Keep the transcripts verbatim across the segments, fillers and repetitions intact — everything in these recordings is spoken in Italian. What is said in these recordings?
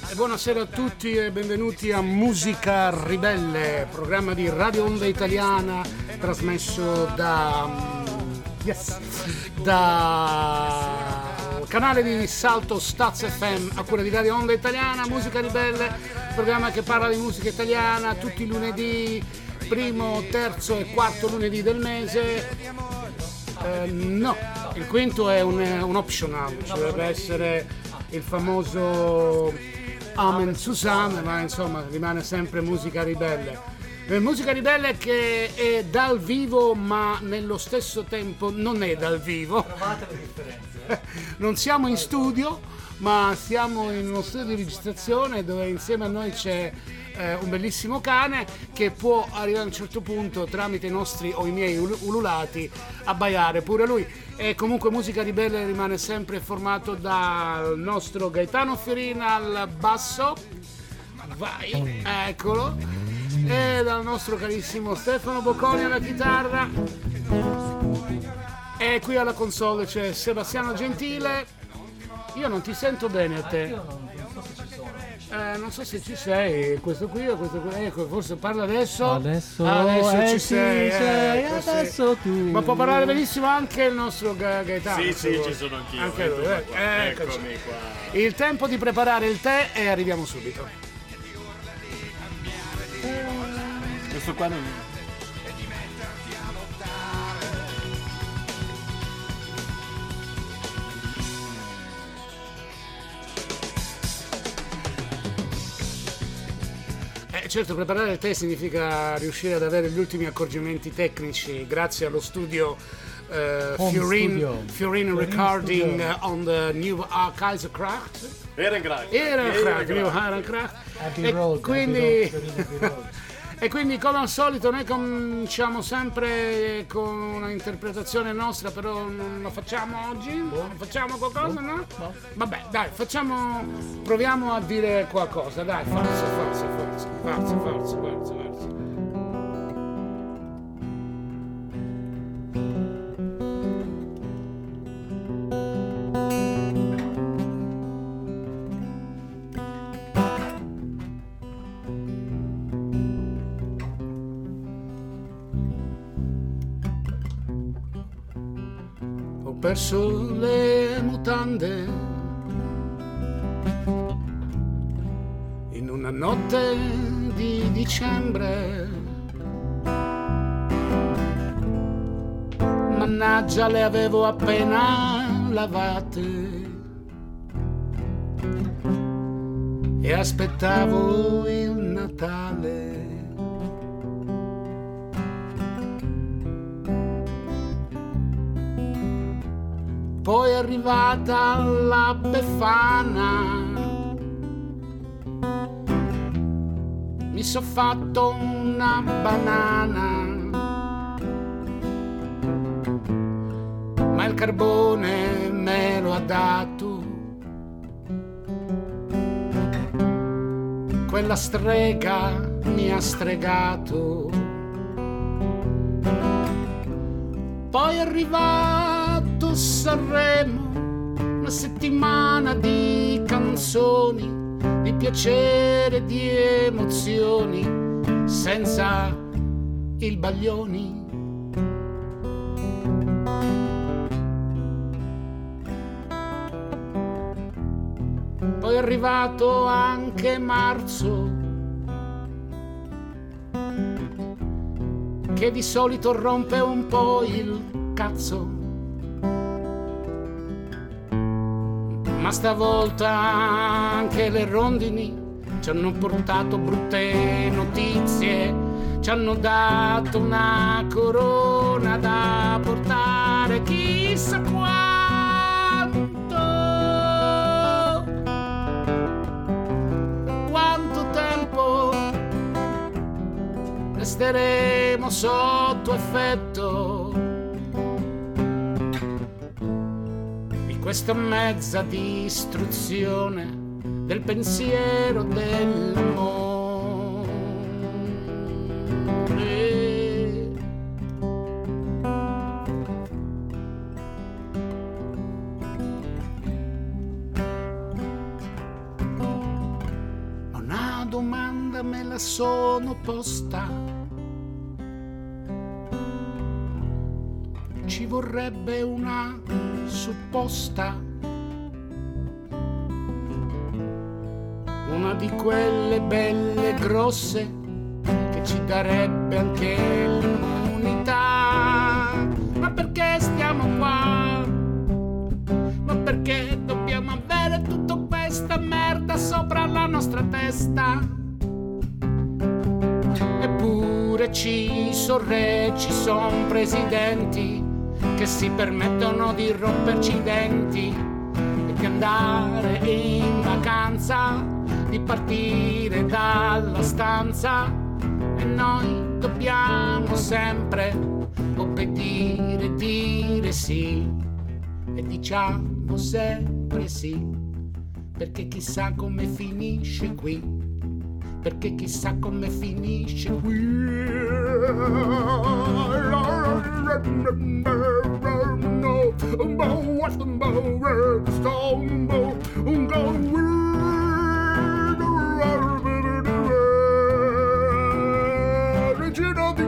E buonasera a tutti e benvenuti a Musica Ribelle, programma di Radio Onda Italiana trasmesso da yes, da canale di Salto Staz F M a cura di Radio Onda Italiana. Musica Ribelle, programma che parla di musica italiana tutti i lunedì, primo, terzo e quarto lunedì del mese. Eh, no, il quinto è un, un optional, ci dovrebbe essere il famoso Amen Susanne, ma insomma rimane sempre Musica Ribelle. Eh, musica Ribelle che è dal vivo, ma nello stesso tempo non è dal vivo. Provate le differenze. Non siamo in studio, ma siamo in uno studio di registrazione dove insieme a noi c'è eh, un bellissimo cane che può arrivare a un certo punto, tramite i nostri o i miei ululati, abbaiare pure lui. E comunque Musica Ribelle rimane sempre formato dal nostro Gaetano Fiorina al basso, vai, eccolo, e dal nostro carissimo Stefano Bocconi alla chitarra, e qui alla console c'è Sebastiano Gentile. Io non ti sento bene a te. Eh, non so se ci sei, questo qui o questo qui, ecco, forse parla adesso. Adesso, adesso eh, ci sì, sei, sei ecco, adesso sì. tu. Ma può parlare benissimo anche il nostro Ga- Gaetano. Sì, sì, ci sono anch'io. Anche lui, eh. Eccoci. Eccomi qua. Il tempo di preparare il tè e arriviamo subito. Questo qua non... Certo, preparare il tè significa riuscire ad avere gli ultimi accorgimenti tecnici grazie allo studio uh, Fiorin, Fiorin Recording uh, on the new uh, Kaiserkracht. Ehrenkracht. Ehrenkracht, new Ehrenkracht. Abbey E Road, quindi Abbey Road, Abbey Road. E quindi come al solito noi cominciamo sempre con una interpretazione nostra, però non la facciamo oggi? Non facciamo qualcosa, no? No. Vabbè, dai, facciamo, proviamo a dire qualcosa, dai, forza, forza, forza, forza, forza, forza, forza. Ho perso le mutande in una notte di dicembre, mannaggia le avevo appena lavate e aspettavo il Natale. Poi è arrivata la Befana, mi so fatto una banana, ma il carbone me lo ha dato quella strega, mi ha stregato. Poi è arrivato Sanremo, una settimana di canzoni, di piacere, di emozioni, senza il Baglioni. Poi è arrivato anche marzo, che di solito rompe un po' il cazzo, ma stavolta anche le rondini ci hanno portato brutte notizie, ci hanno dato una corona da portare chissà quanto, quanto tempo resteremo sotto effetto di questa mezza distruzione del pensiero dell'amore. domanda me la sono posta. Ci vorrebbe una supposta, una di quelle belle grosse che ci darebbe anche l'immunità. Ma perché stiamo qua? Ma perché dobbiamo avere tutta questa merda sopra la nostra testa? Eppure ci son re, ci son presidenti che si permettono di romperci i denti e di andare in vacanza, di partire dalla stanza, e noi dobbiamo sempre obbedire, dire sì, e diciamo sempre sì, perché chissà come finisce qui, perché chissà come finisce qui. Regina di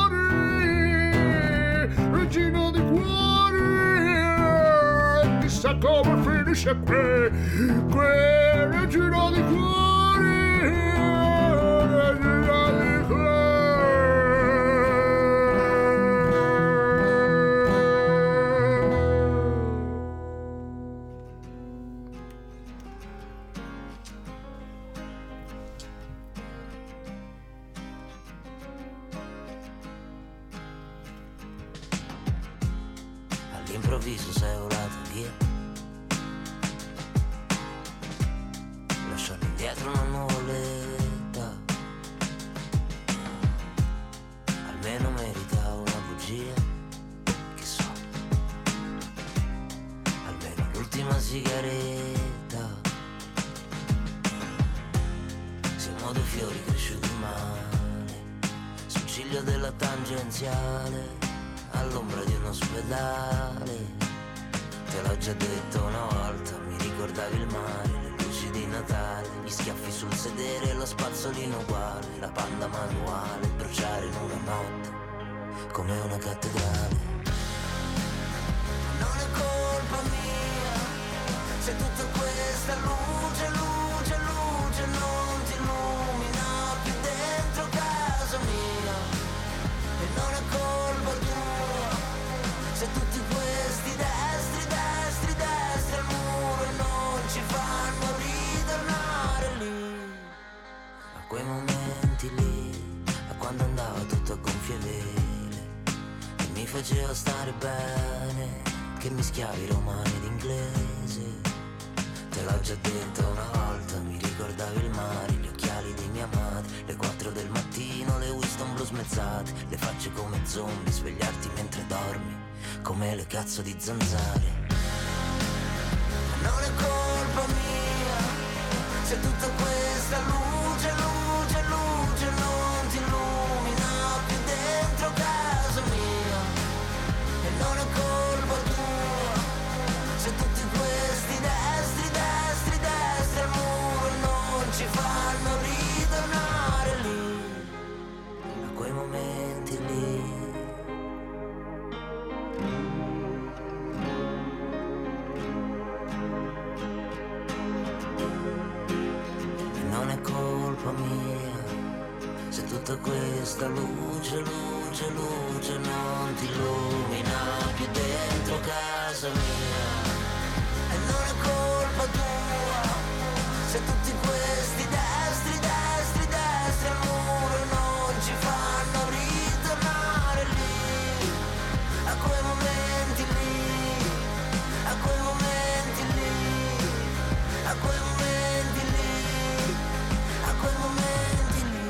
cuore, regina di cuore, chissà come finisce qui, qui, regina di cuore, regina di cuore. All'improvviso sei volato via, lasciando indietro una nuvoletta. Almeno meritavo una bugia, che so, almeno l'ultima sigaretta. Siamo due fiori cresciuti male, sul ciglio della tangenziale, all'ombra di un ospedale. Te l'ho già detto una volta, mi ricordavi il mare, le luci di Natale, gli schiaffi sul sedere, lo spazzolino uguale, la panda manuale, bruciare in una notte come una cattedrale. Non è colpa mia se tutta questa luce, luce, luce non ti illumina più dentro casa mia. E non è colpa tua se tutti questi destri, destri, destri al muro non ci fanno ritornare lì, a quei momenti lì, a quando andava tutto a gonfie vele e mi faceva stare bene, che mischiavi romano ed inglese. Te l'ho già detto una volta, mi ricordavi il mare, gli occhiali di mia madre, le quattro del mattino, le Winston blu smezzate, le facce come zombie, svegliarti mentre dormi come le cazzo di zanzare. Non è colpa mia se tutta questa luce, luce, luce non ti illumina più dentro casa mia. E non è colpa tua se tutti questi destri, destri, destri al muro non ci fanno ritornare lì, a quei momenti lì. Non è colpa mia se tutta questa luce, luce, luce non ti illumina più dentro casa mia. E non è colpa tua se tutti questi destri, destri, destri al muro non ci fanno ritornare lì, a quei momenti lì, a quei momenti lì, a quei momenti lì, a quei momenti lì.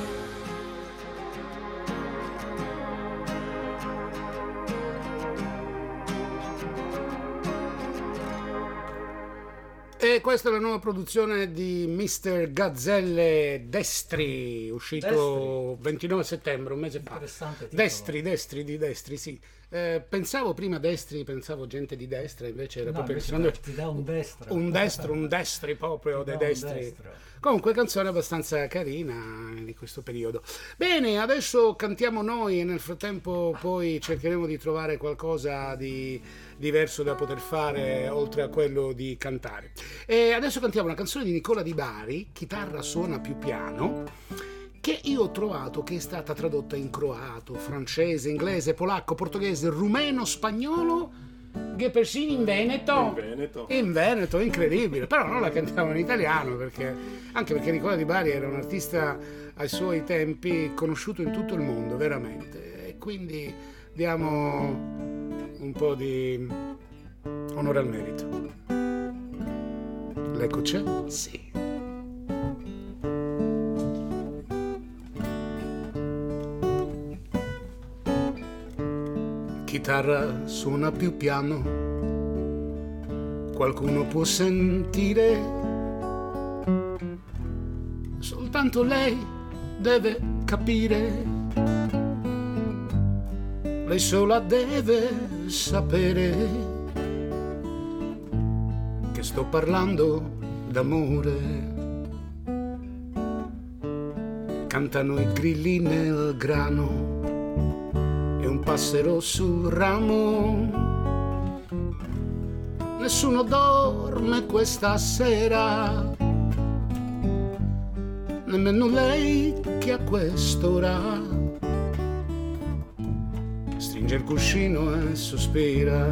E questa è la nuova produzione di mister Gazzelle Destri, uscito Destri. ventinove settembre, un mese fa. Interessante titolo. Destri, Destri, di Destri, sì. Eh, pensavo prima destri, pensavo gente di destra, invece era No, proprio invece secondo- ti dà un destro. un destro, un destri proprio Ti dei dà un destri. destro. Comunque canzone abbastanza carina di questo periodo. Bene, adesso cantiamo noi e nel frattempo poi cercheremo di trovare qualcosa di diverso da poter fare oltre a quello di cantare. E adesso cantiamo una canzone di Nicola Di Bari, Chitarra suona più piano, che io ho trovato che è stata tradotta in croato, francese, inglese, polacco, portoghese, rumeno, spagnolo, che persino in Veneto. In Veneto. In Veneto, incredibile, però non la cantiamo in italiano, perché anche perché Nicola Di Bari era un artista ai suoi tempi conosciuto in tutto il mondo, veramente, e quindi diamo un po' di onore al merito. L'eco c'è? Sì. Chitarra suona più piano, qualcuno può sentire, soltanto lei deve capire, lei sola deve sapere che sto parlando d'amore. Cantano i grilli nel grano e un passero sul ramo, nessuno dorme questa sera, nemmeno lei che a quest'ora stringe il cuscino e sospira.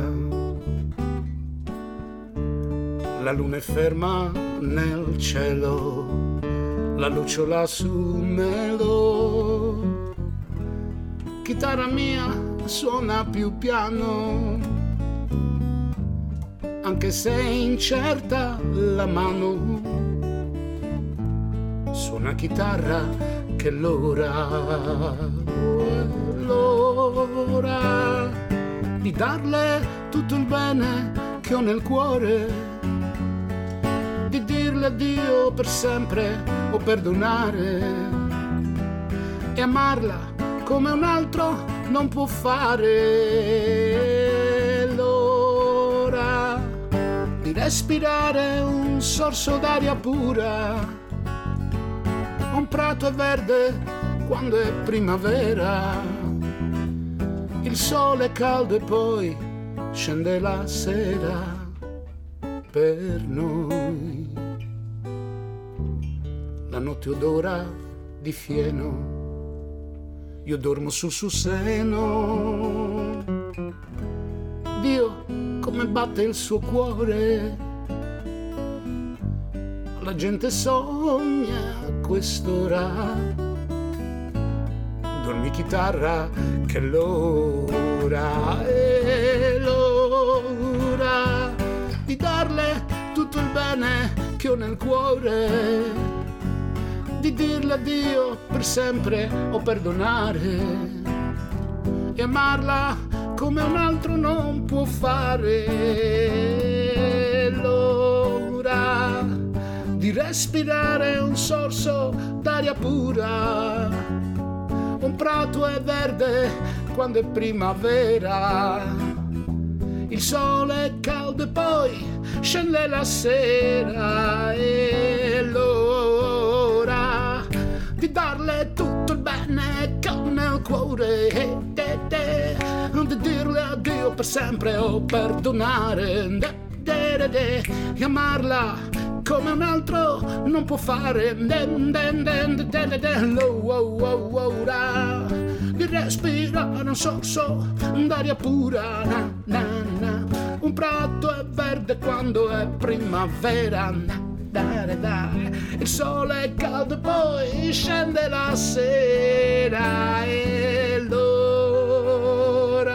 La luna è ferma nel cielo, la lucciola sul melo. Chitarra mia suona più piano, anche se è incerta la mano. Suona chitarra che l'ora, l'ora di darle tutto il bene che ho nel cuore, di dirle addio per sempre o perdonare e amarla come un altro non può fare. L'ora di respirare un sorso d'aria pura, un prato è verde quando è primavera, il sole è caldo e poi scende la sera per noi. La notte odora di fieno, io dormo sul suo seno. Dio, come batte il suo cuore, la gente sogna a quest'ora. Dormi chitarra che l'ora è l'ora di darle tutto il bene che ho nel cuore, di dirle addio per sempre o perdonare e amarla come un altro non può fare. L'ora di respirare un sorso d'aria pura, un prato è verde quando è primavera, il sole è caldo e poi scende la sera. E l'ora di darle tutto il bene che ho nel cuore, di dirle addio per sempre o perdonare e amarla come un altro non può fare. L'ora di respirare un sorso d'aria pura, na, na, na. Un prato è verde quando è primavera, na, da, da, da. Il sole è caldo e poi scende la sera. E l'ora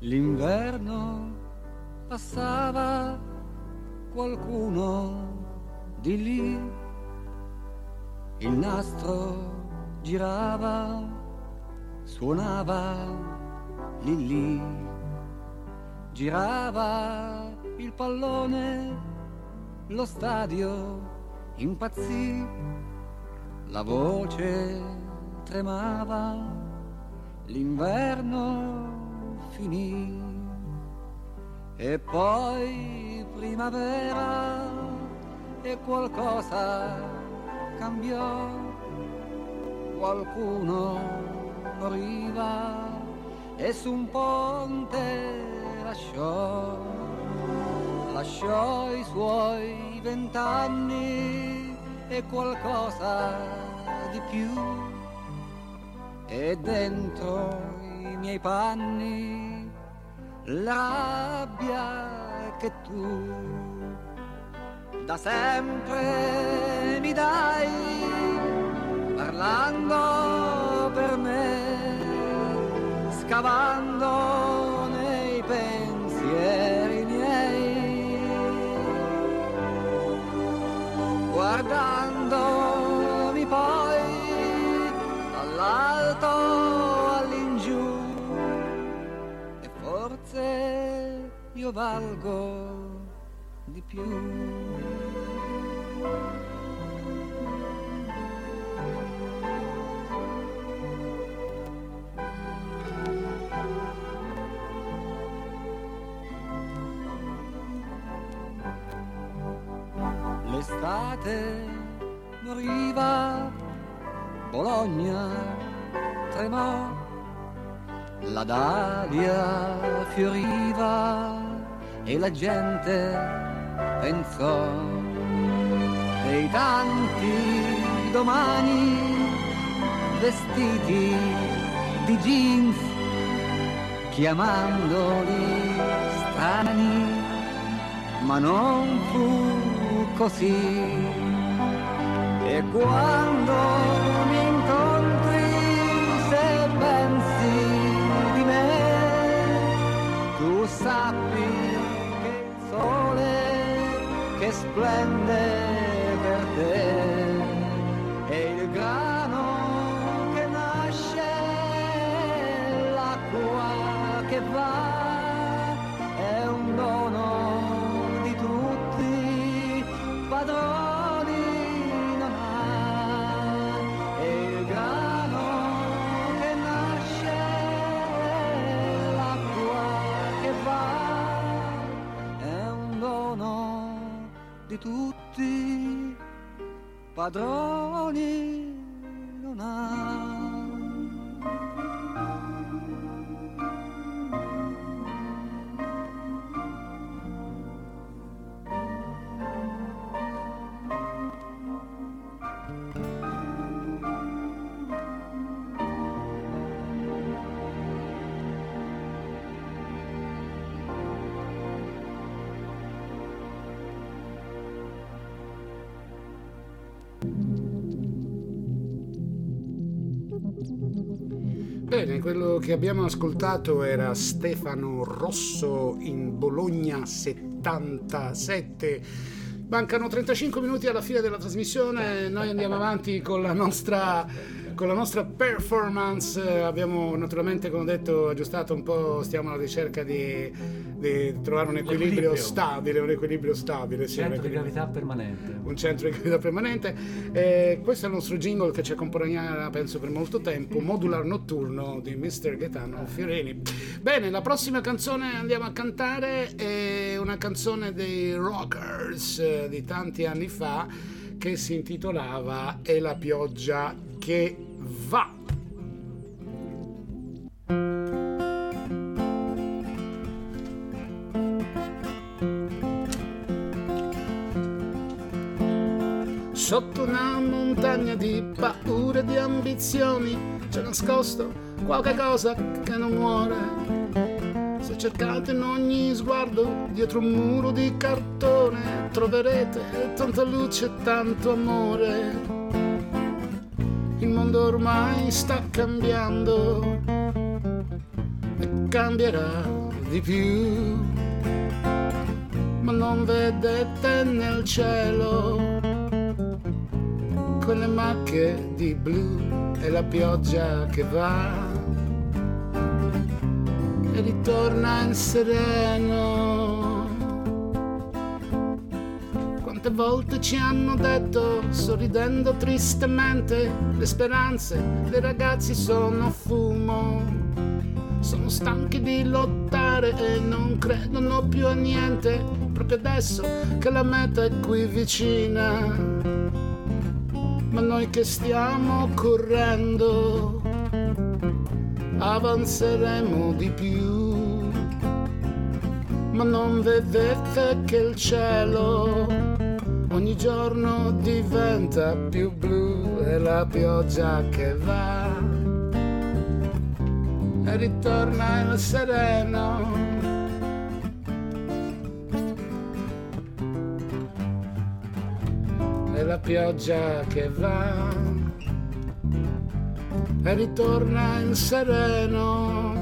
L'inverno passava, qualcuno di lì, il nastro girava, suonava lì lì, girava il pallone, lo stadio impazzì, la voce tremava, l'inverno finì e poi primavera e qualcosa cambiò, qualcuno moriva e su un ponte lasciò, lasciò i suoi vent'anni e qualcosa di più e dentro i miei panni la rabbia che tu da sempre mi dai, parlando per me, scavando nei pensieri miei, guardandomi poi dall'alto all'ingiù, e forse io valgo di più. L'estate moriva, Bologna tremò, la dalia fioriva e la gente pensò dei tanti domani vestiti di jeans, chiamandoli strani, ma non fu così. E quando mi incontri, se pensi di me, tu sappi che il sole che splende per te è il grano che nasce, l'acqua che va, è un dono di tutti, padroni non ha, è il grano che nasce, l'acqua che va, è un dono di tutti, padroni non ha. Bene, quello che abbiamo ascoltato era Stefano Rosso in Bologna settantasette. Mancano trentacinque minuti alla fine della trasmissione, noi andiamo avanti con la nostra, con la nostra performance. Abbiamo naturalmente, come ho detto, aggiustato un po', stiamo alla ricerca di, di trovare un equilibrio, L'equilibrio. stabile, un equilibrio stabile. Sì, Centro un di equilibrio. gravità permanente. Un centro di gravità permanente. Eh, questo è il nostro jingle che ci accompagnerà, penso, per molto tempo, Modular Notturno di mister Gaetano Fiorini. Bene, la prossima canzone andiamo a cantare è una canzone dei Rockers eh, di tanti anni fa che si intitolava "È la pioggia che va". Sotto una montagna di paure e di ambizioni c'è nascosto qualche cosa che non muore. Se cercate in ogni sguardo dietro un muro di cartone troverete tanta luce e tanto amore. Il mondo ormai sta cambiando e cambierà di più, ma non vedete nel cielo quelle macchie di blu e la pioggia che va e ritorna in sereno. Quante volte ci hanno detto, sorridendo tristemente, le speranze dei ragazzi sono fumo, sono stanchi di lottare e non credono più a niente, proprio adesso che la meta è qui vicina. Ma noi che stiamo correndo avanzeremo di più, ma non vedete che il cielo ogni giorno diventa più blu e la pioggia che va e ritorna il sereno. E la pioggia che va e ritorna in sereno.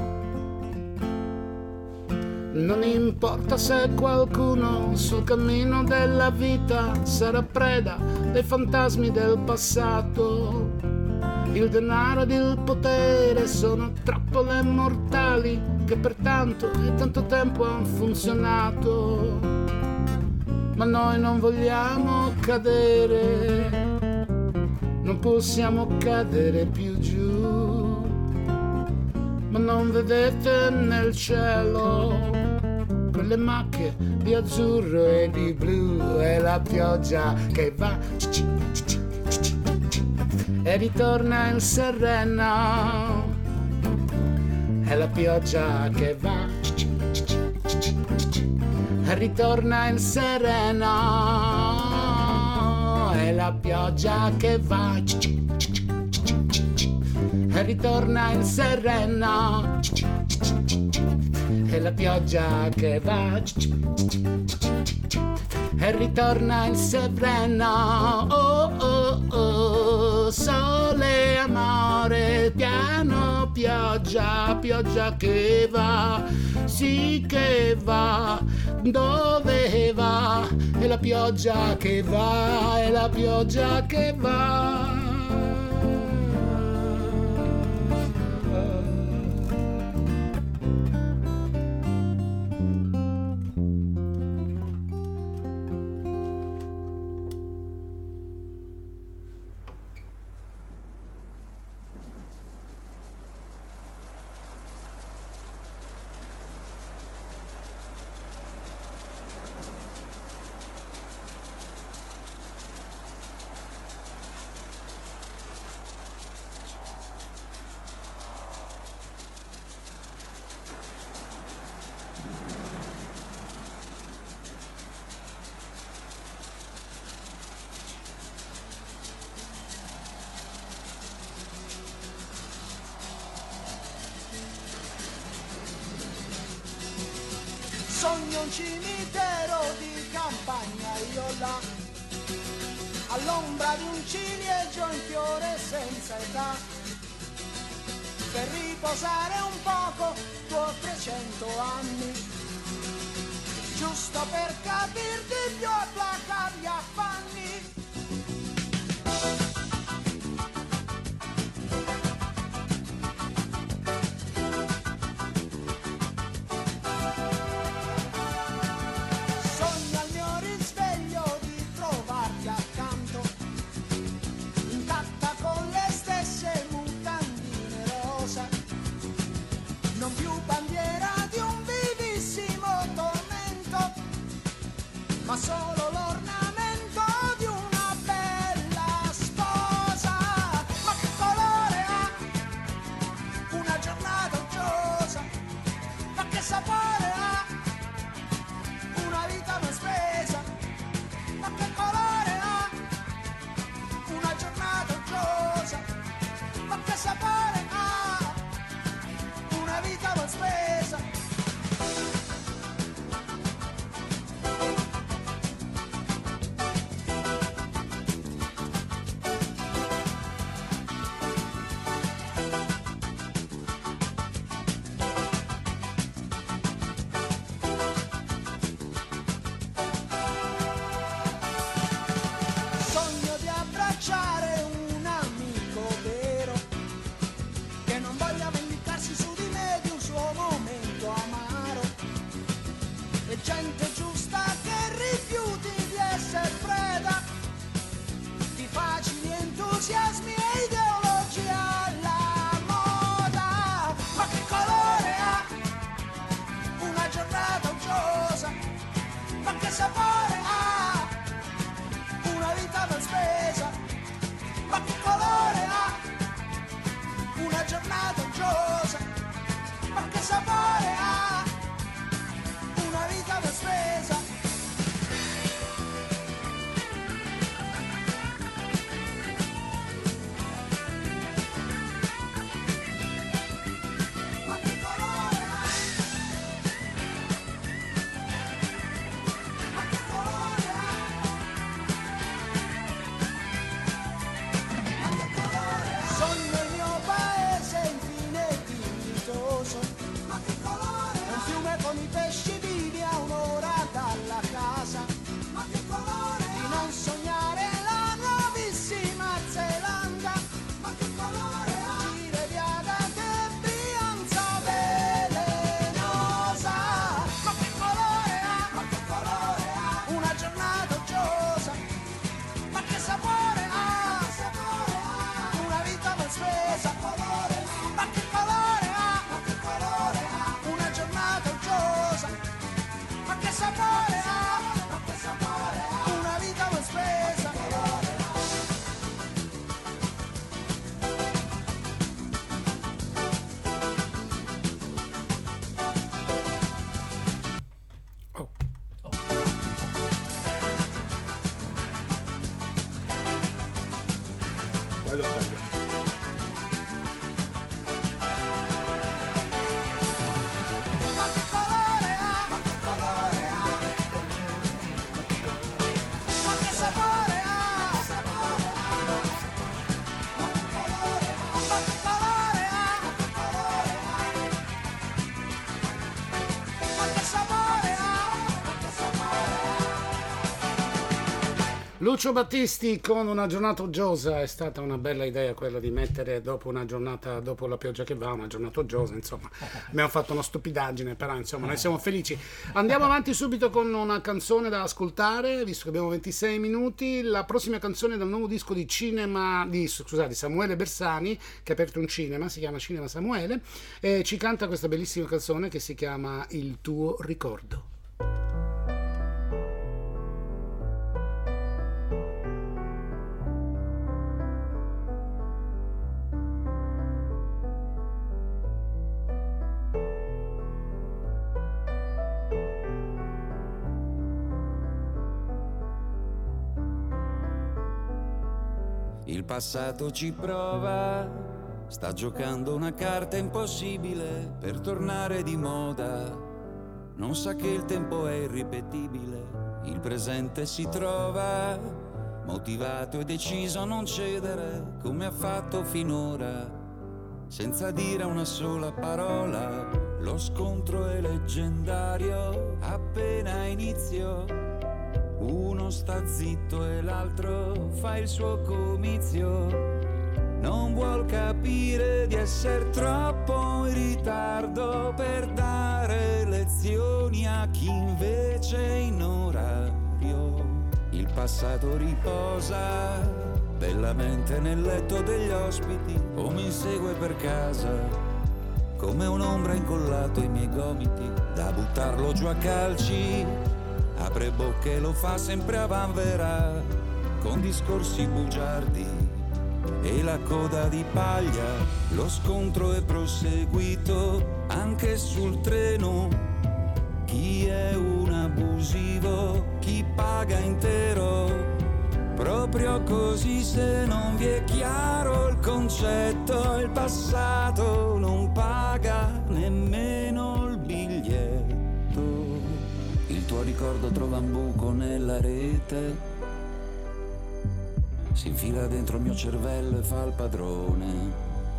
Non importa se qualcuno sul cammino della vita sarà preda dei fantasmi del passato. Il denaro ed il potere sono trappole mortali che per tanto e tanto tempo hanno funzionato. Ma noi non vogliamo cadere, non possiamo cadere più giù. Ma non vedete nel cielo quelle macchie di azzurro e di blu e la pioggia che va e ritorna in sereno. E la pioggia che va e ritorna in sereno. E la pioggia che va e ritorna in sereno. E la pioggia che va e ritorna in sereno. Oh oh oh, sole amore, piano pioggia, pioggia che va, sì che va, dove va? E la pioggia che va, e la pioggia che va. Sogno un cimitero di campagna io là, all'ombra di un ciliegio in fiore senza età, per riposare un poco tuoi trecento anni, giusto per capirti più e placare gli affanni. Non più bandiera di un vivissimo tormento, ma solo l'ornamento Lucio Battisti con Una giornata uggiosa. È stata una bella idea quella di mettere dopo una giornata, dopo la pioggia che va, una giornata uggiosa, insomma abbiamo fatto una stupidaggine, però insomma noi siamo felici. Andiamo avanti subito con una canzone da ascoltare, visto che abbiamo ventisei minuti. La prossima canzone dal nuovo disco di cinema di, scusate, di Samuele Bersani, che ha aperto un cinema, si chiama Cinema Samuele, e ci canta questa bellissima canzone che si chiama Il tuo ricordo. Il passato ci prova, sta giocando una carta impossibile per tornare di moda. Non sa che il tempo è irripetibile, il presente si trova, motivato e deciso a non cedere come ha fatto finora. Senza dire una sola parola, lo scontro è leggendario, appena inizio. Uno sta zitto e l'altro fa il suo comizio. Non vuol capire di essere troppo in ritardo per dare lezioni a chi invece è in orario. Il passato riposa bellamente nel letto degli ospiti o mi insegue per casa come un'ombra incollato ai miei gomiti da buttarlo giù a calci. Apre bocca e lo fa sempre a vanvera con discorsi bugiardi e la coda di paglia. Lo scontro è proseguito anche sul treno. Chi è un abusivo, chi paga intero. Proprio così, se non vi è chiaro il concetto, il passato non paga nemmeno il biglietto. Il tuo ricordo trova un buco nella rete, si infila dentro il mio cervello e fa il padrone.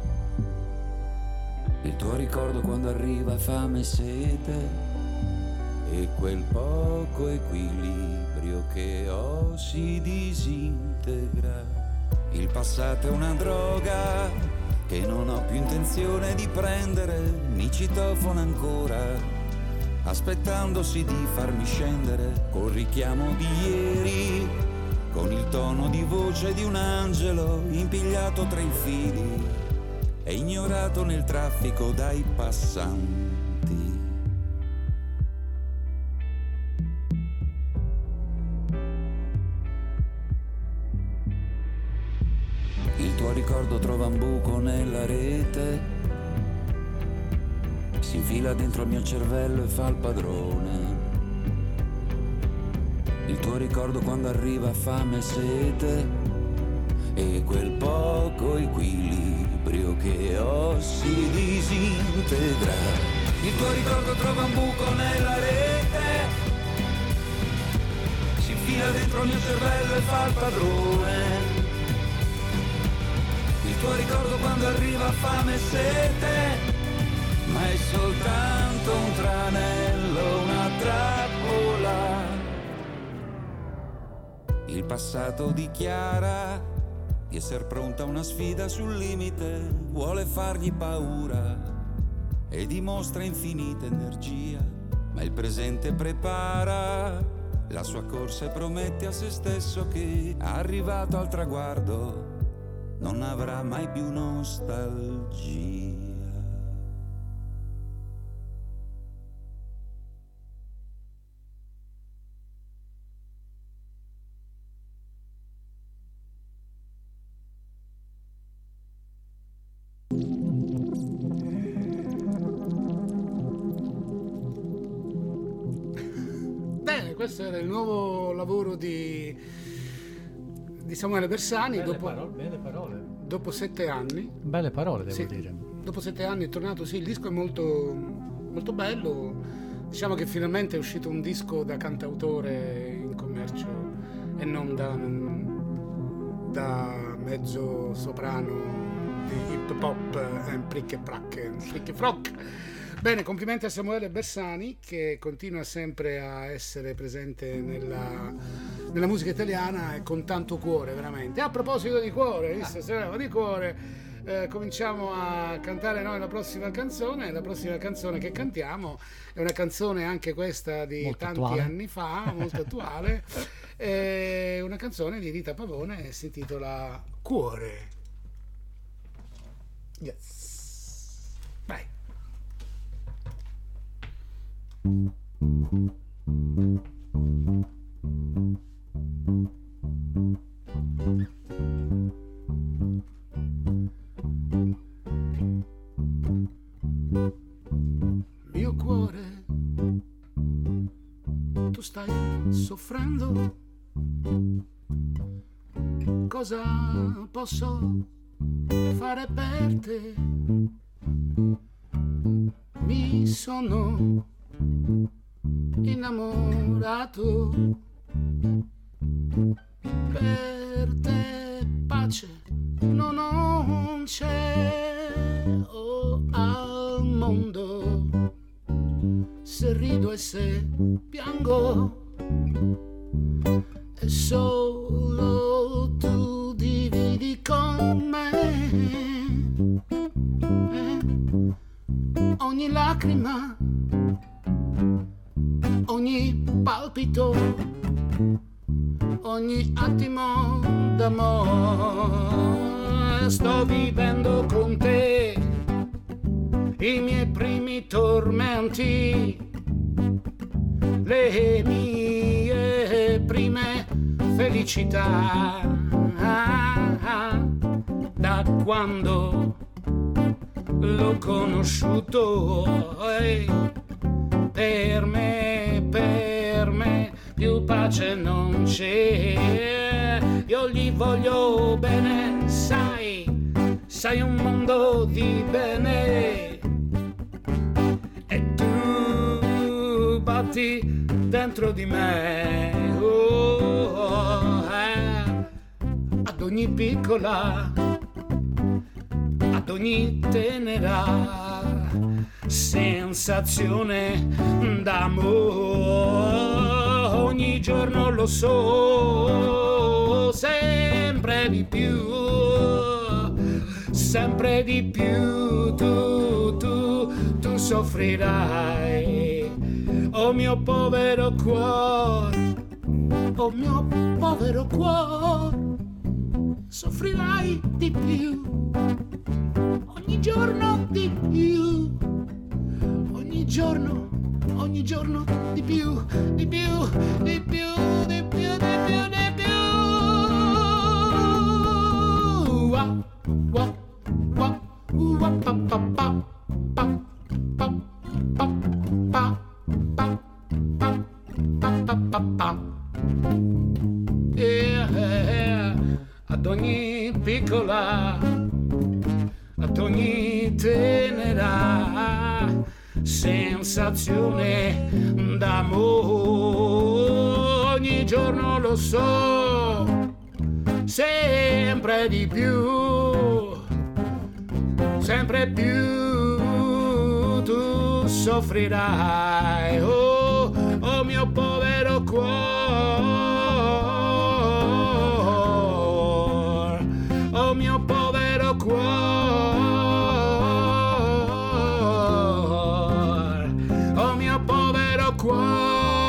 Il tuo ricordo quando arriva fame e sete e quel poco equilibrio che ho si disintegra. Il passato è una droga che non ho più intenzione di prendere, mi citofona ancora aspettandosi di farmi scendere col richiamo di ieri, con il tono di voce di un angelo impigliato tra i fili e ignorato nel traffico dai passanti. Il tuo ricordo trova un buco nella rete, si infila dentro il mio cervello e fa il padrone. Il tuo ricordo quando arriva fame e sete e quel poco equilibrio che ho si disintegra. Il tuo ricordo trova un buco nella rete, si infila dentro il mio cervello e fa il padrone. Il tuo ricordo quando arriva fame e sete, ma è soltanto un tranello, una trappola. Il passato dichiara di essere pronta a una sfida sul limite, vuole fargli paura e dimostra infinita energia, ma il presente prepara la sua corsa e promette a se stesso che, arrivato al traguardo, non avrà mai più nostalgia. Questo era il nuovo lavoro di, di Samuele Bersani. Belle dopo, parole, belle parole. dopo sette anni. Belle parole, devo Sì, dire. dopo sette anni è tornato, sì, il disco è molto, molto bello. Diciamo che finalmente è uscito un disco da cantautore in commercio e non da, da mezzo soprano di hip hop e prick e prack, prick e frock. Bene, complimenti a Samuele Bersani, che continua sempre a essere presente nella della musica italiana e con tanto cuore, veramente. A proposito di cuore, visto, se parliamo di cuore, eh, cominciamo a cantare noi la prossima canzone. La prossima canzone che cantiamo è una canzone anche questa di Molto tanti attuale. anni fa, molto attuale, è una canzone di Rita Pavone e si intitola Cuore. Yes. Vai. Mio cuore, tu stai soffrendo, cosa posso fare per te? Mi sono innamorato, per te pace no, non c'è oh, al mondo, se rido e se piango e solo tu dividi con me eh, ogni lacrima, ogni palpito, ogni attimo d'amore. Sto vivendo con te i miei primi tormenti, le mie prime felicità, da quando l'ho conosciuto. Per me, per me più pace non c'è, io gli voglio bene, sai, sai un mondo di bene, e tu batti dentro di me, oh, eh, ad ogni piccola, ad ogni tenera sensazione d'amore, ogni giorno lo so, sempre di più, sempre di più, tu, tu, tu soffrirai, oh mio povero cuore, oh mio povero cuore, soffrirai di più, ogni giorno di più, ogni giorno, ogni giorno di più, di più, di più, di più, di più, di più. Wa, wa, wa, wa, pa, pa, pa, pa, pa, pa, pa, pa, pa, pa, pa, pa. Yeah, ad ogni piccola, ad ogni tenera sensazione d'amore, ogni giorno lo so, sempre di più, sempre più tu soffrirai, oh, oh mio povero cuore, oh mio povero cuore, oh mio povero cuore.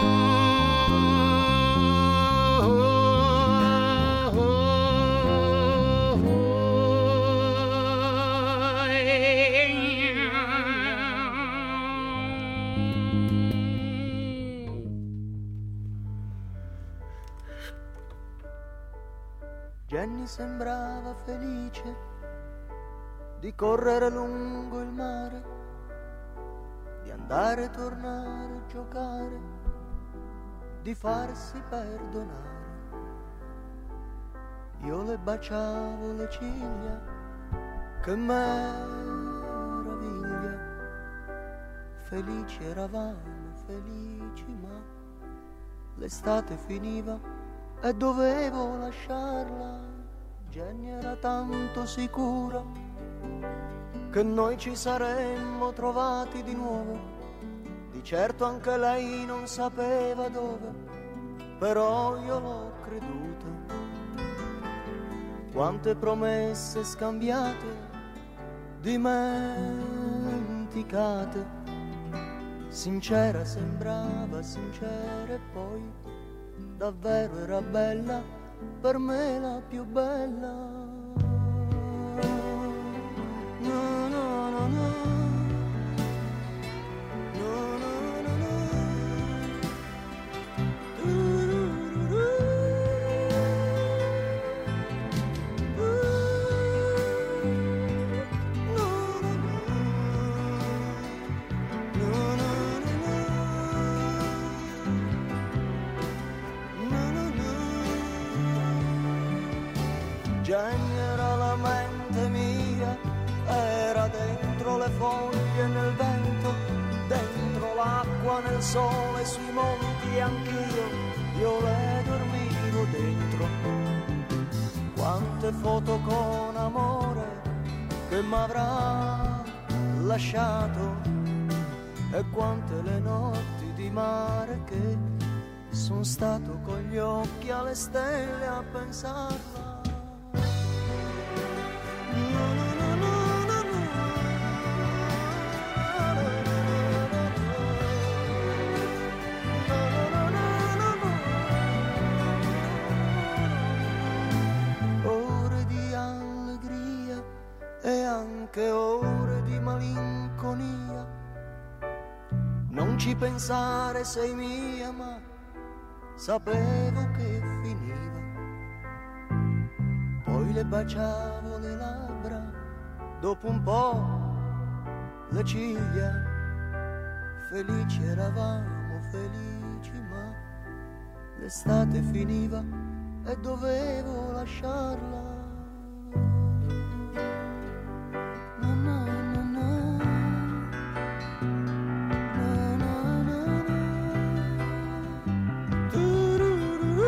Jenny sembrava felice di correre lungo il mare, di andare e tornare, giocare, di farsi perdonare. Io le baciavo le ciglia, che meraviglia, felici eravamo, felici, ma l'estate finiva e dovevo lasciarla. Jenny era tanto sicura che noi ci saremmo trovati di nuovo. Di certo anche lei non sapeva dove, però io l'ho creduto, quante promesse scambiate, dimenticate, sincera sembrava sincera e poi davvero era bella, per me la più bella. No, no, no, no. Era la mente mia, era dentro le foglie nel vento, dentro l'acqua nel sole sui monti, anch'io, io le dormivo dentro. Quante foto con amore che m'avrà lasciato e quante le notti di mare che son stato con gli occhi alle stelle a pensarla. Ore di allegria e anche ore di malinconia. Non ci pensare, sei mia, ma sapevo che finiva. Poi le baciavo le labbra, dopo un po' le ciglia. Felici eravamo, felici, ma l'estate finiva e dovevo lasciarla. No, no, no, no. No, no, no, no. Turururu.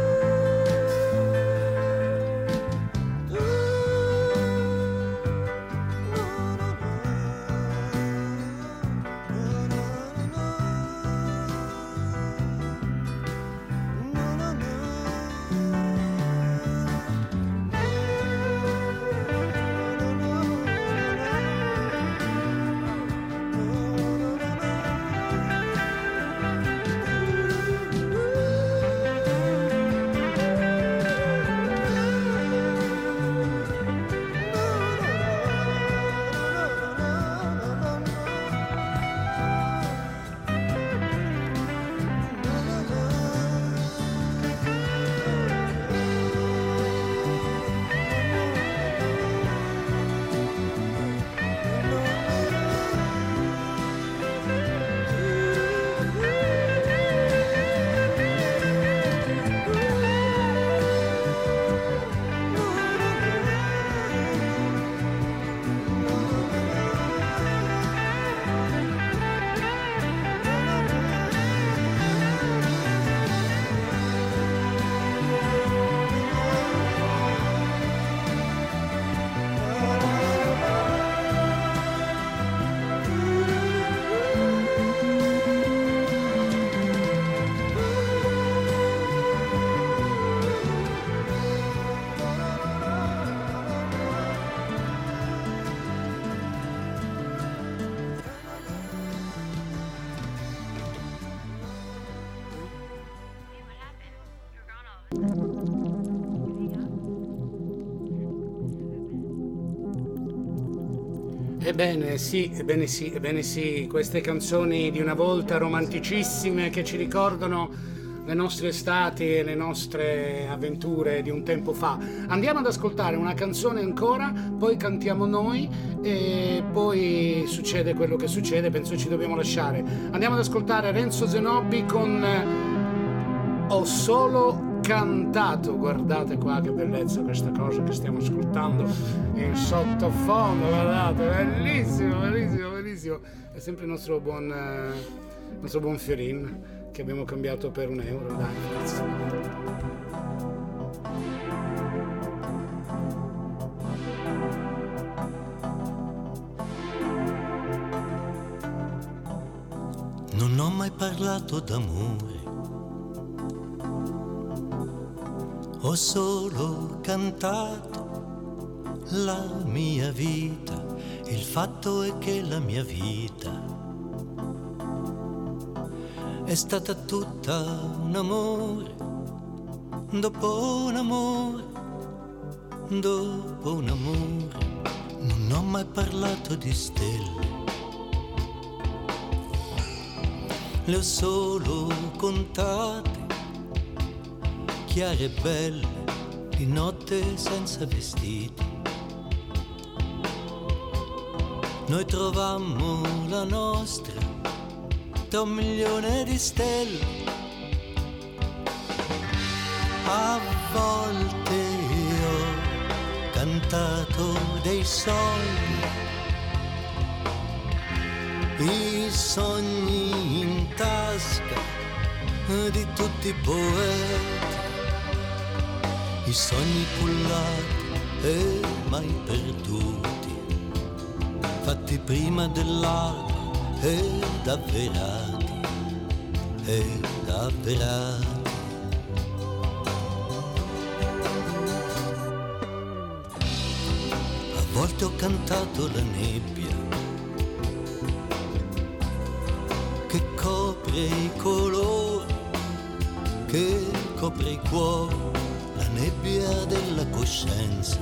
Ebbene sì, ebbene sì, ebbene sì, queste canzoni di una volta romanticissime che ci ricordano le nostre estati e le nostre avventure di un tempo fa. Andiamo ad ascoltare una canzone ancora, poi cantiamo noi e poi succede quello che succede, penso ci dobbiamo lasciare. Andiamo ad ascoltare Renzo Zenobi con Ho solo cantato. Guardate qua che bellezza questa cosa che stiamo ascoltando in sottofondo, guardate, bellissimo, bellissimo, bellissimo. È sempre il nostro buon il nostro buon Fiorin che abbiamo cambiato per un euro. Dai, grazie. Non ho mai parlato d'amore, ho solo cantato la mia vita. Il fatto è che la mia vita è stata tutta un amore, dopo un amore, dopo un amore. Non ho mai parlato di stelle, le ho solo contate, chiare e belle, di notte senza vestiti. Noi trovammo la nostra tra un milione di stelle. A volte ho cantato dei sogni, i sogni in tasca di tutti i poeti, i sogni cullati e mai perduti, fatti prima dell'alba ed avverati, ed avverati. A volte ho cantato la nebbia che copre i colori, che copre i cuori, la nebbia della coscienza,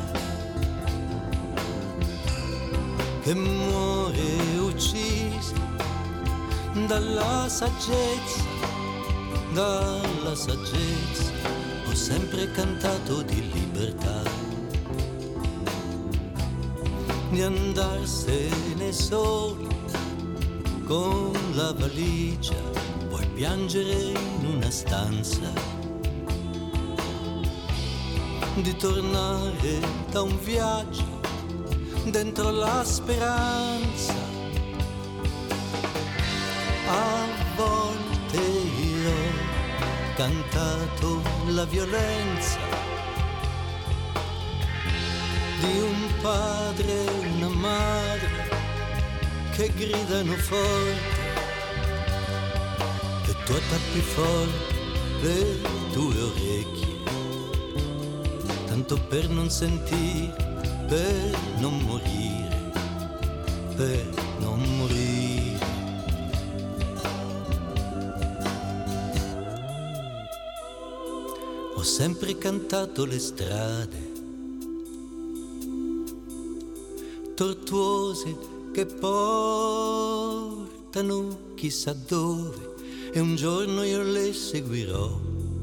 che muore uccisa dalla saggezza, dalla saggezza. Ho sempre cantato di libertà, di andarsene soli con la valigia, poi piangere in una stanza, di tornare da un viaggio dentro la speranza. A volte io ho cantato la violenza di un padre e una madre che gridano forte e tu attappi forte le tue orecchie, tanto per non sentire, per non morire, per non morire. Ho sempre cantato le strade tortuose che portano chissà dove, e un giorno io le seguirò.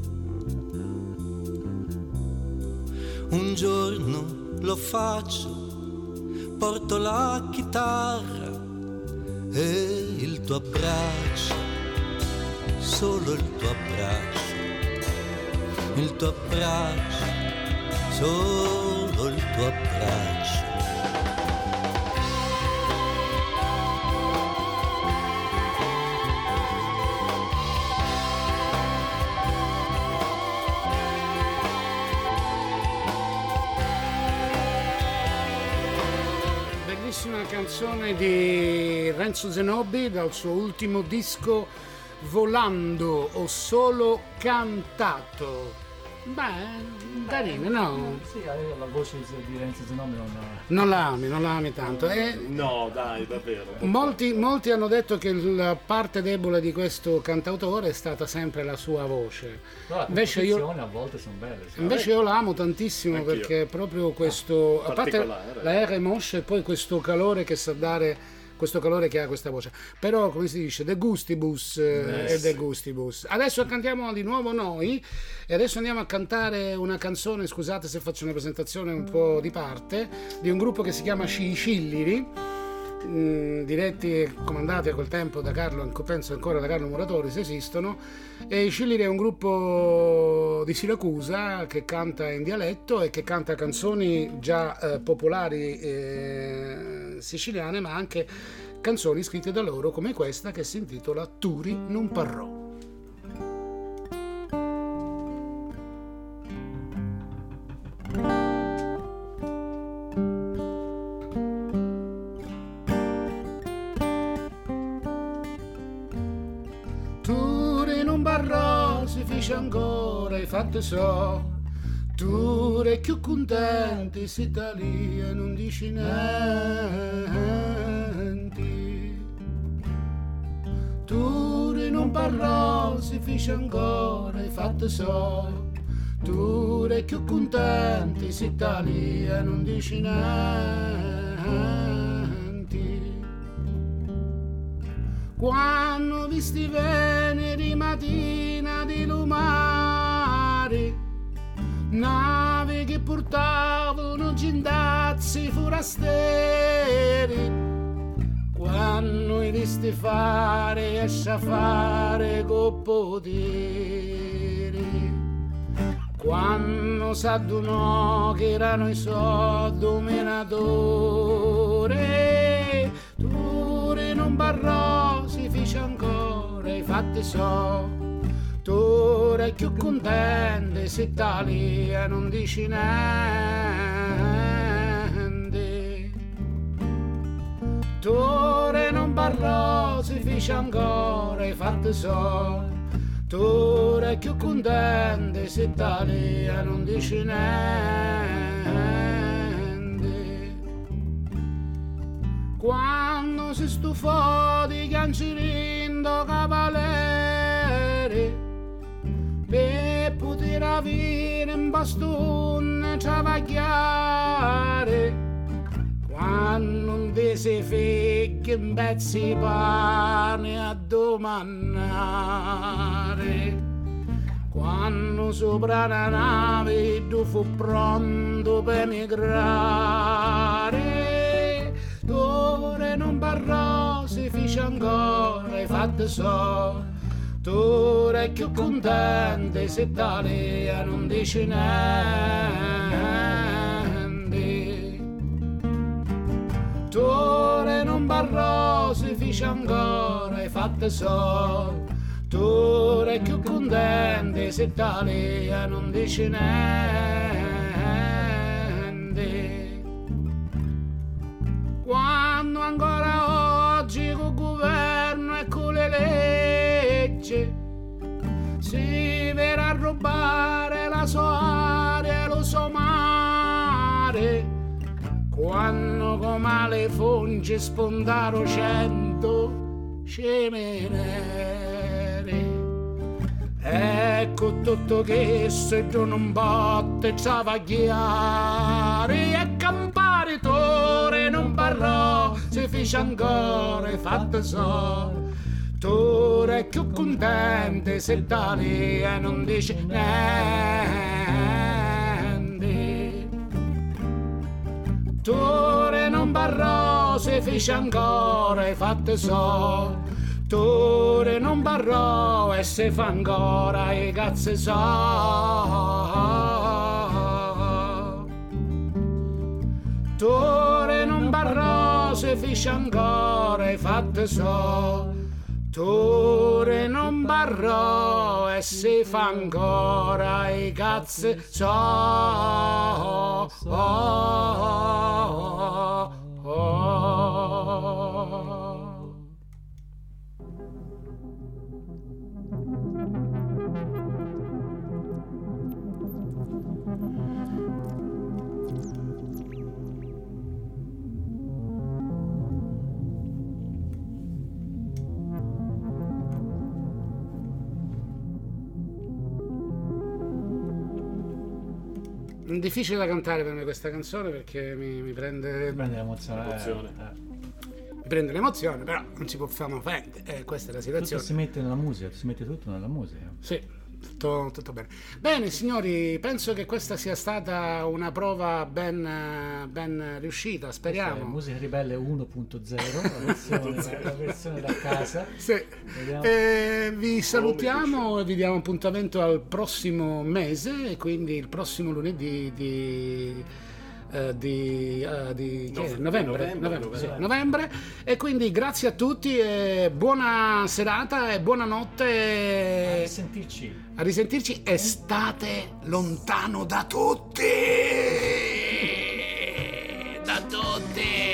Un giorno lo faccio, porto la chitarra e il tuo abbraccio, solo il tuo abbraccio, il tuo abbraccio, solo il tuo abbraccio. Bellissima canzone di Renzo Zenobi dal suo ultimo disco Volando, ho solo cantato. Beh, carino, no? Sì, la voce di Renzo Zenobi non... Non la ami, non la ami tanto. E No, dai, davvero. molti, molti hanno detto che la parte debole di questo cantautore è stata sempre la sua voce. No, la Invece io, a volte sono belle. Sì. invece io la amo tantissimo. Anch'io. Perché proprio questo, a parte particolare. la R moscia e poi questo calore che sa dare, questo calore che ha questa voce. Però, come si dice, de gustibus eh, Eh, e de sì. gustibus. Adesso cantiamo di nuovo noi e adesso andiamo a cantare una canzone, scusate se faccio una presentazione un po' di parte, di un gruppo che si chiama I Scilliri, mh, diretti e comandati a quel tempo da Carlo, penso ancora da Carlo Muratori, se esistono. E I Scilliri è un gruppo di Siracusa che canta in dialetto e che canta canzoni già eh, popolari eh, siciliane, ma anche canzoni scritte da loro come questa che si intitola Turi non parrò. Turi non parrò, si fece ancora i fatti so. Tu re più contenti si lì e non dici niente. Tu re non parlò, si fece ancora e fatto so. Tu re più contenti si lì e non dici niente. Quando visti venere mattina di lumari, navi che portavano gindazzi forasteri, quando i visti fare e sciafare con poteri, quando s'adunò che erano i suoi dominatori, tu non barrò, si fece ancora i fatti so. Tu re più contente se Italia non dici niente. Tu re non parlò, si fece ancora i fatti so. Tu re più contente se Italia non dici niente. Quando si stufò di cancerindo cavalieri per poter avere un bastone travagliare, quando non ti si fecchi un pezzo di pane a domandare, quando sopra la nave tu fu pronto per emigrare, tu non parlò, si fece ancora e fatto so. Tu re più contente se Italia non dice niente. Tu re non parlò, si fece ancora e fatte so. Tu re più contente se Italia non dice niente. Quando ancora oggi col governo e con le leggi si verrà a rubare la sua aria e lo suo mare, quando come le fonci spondaro cento cemenere, ecco tutto che se tu non botte travagliare e campare tore non parlò, si fece ancora e fatto so. Tu re più contente se Italia non dice niente. Tu re non barrò, si fece ancora e fatte so. Tu re non barrò e se fa ancora e cazzo so. Tu re non barrò, si fece ancora e fatte so. Tu re non barrò e si fa ancora i cazzi so. Oh, oh, oh. Difficile da cantare per me questa canzone perché mi, mi prende prende l'emozione, Emozione. eh. mi prende l'emozione, però non si può fare una fente, eh, questa è la Tutto situazione. si mette nella musica, si mette tutto nella musica. Sì, tutto, tutto bene. Bene signori, penso che questa sia stata una prova ben, ben riuscita, speriamo. Questa è Musica Ribelle uno punto zero, la versione, la versione da casa. Sì. Eh, vi salutiamo e vi diamo appuntamento al prossimo mese, e quindi il prossimo lunedì di, eh, di, eh, di No, che è? novembre, novembre, novembre, novembre. sì, novembre. E quindi grazie a tutti e buona serata e buonanotte. A risentirci. A risentirci e state lontano da tutti. Da tutti.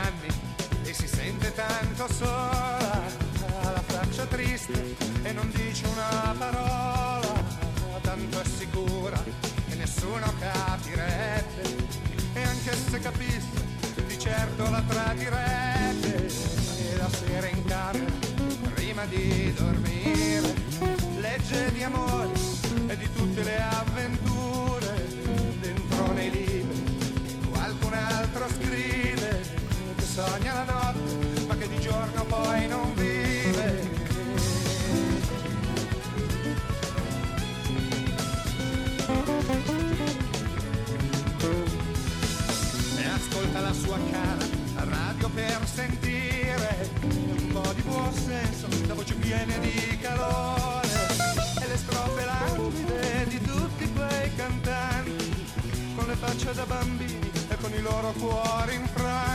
anni e si sente tanto sola, ha la faccia triste e non dice una parola, tanto è sicura che nessuno capirebbe, e anche se capisse di certo la tradirebbe. E la sera in camera prima di dormire legge di amore e di tutte le avventure dentro nei libri. Qualcun altro scrive che sogna la notte ma che di giorno poi non vive. E ascolta la sua cara a radio per sentire un po' di buon senso, la voce piena di calore e le strofe languide di tutti quei cantanti con le facce da bambini e con i loro cuori infranti.